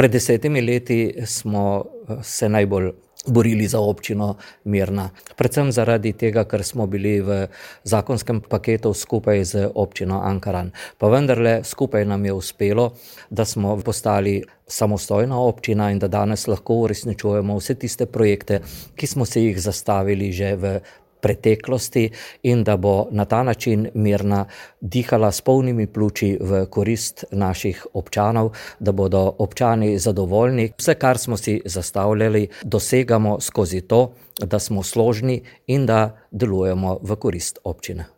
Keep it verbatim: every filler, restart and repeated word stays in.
Pred desetimi leti smo se najbolj borili za občino Mirna. Predvsem zaradi tega, ker smo bili v zakonskem paketu skupaj z občino Ankaran. Pa vendarle skupaj nam je uspelo, da smo postali samostojna občina in da danes lahko uresničujemo vse tiste projekte, ki smo si jih zastavili že v preteklosti, in da bo na ta način Mirna dihala s polnimi pljuči v korist naših občanov, da bodo občani zadovoljni. Vse, kar smo si zastavljali, dosegamo skozi to, da smo složni in da delujemo v korist občine.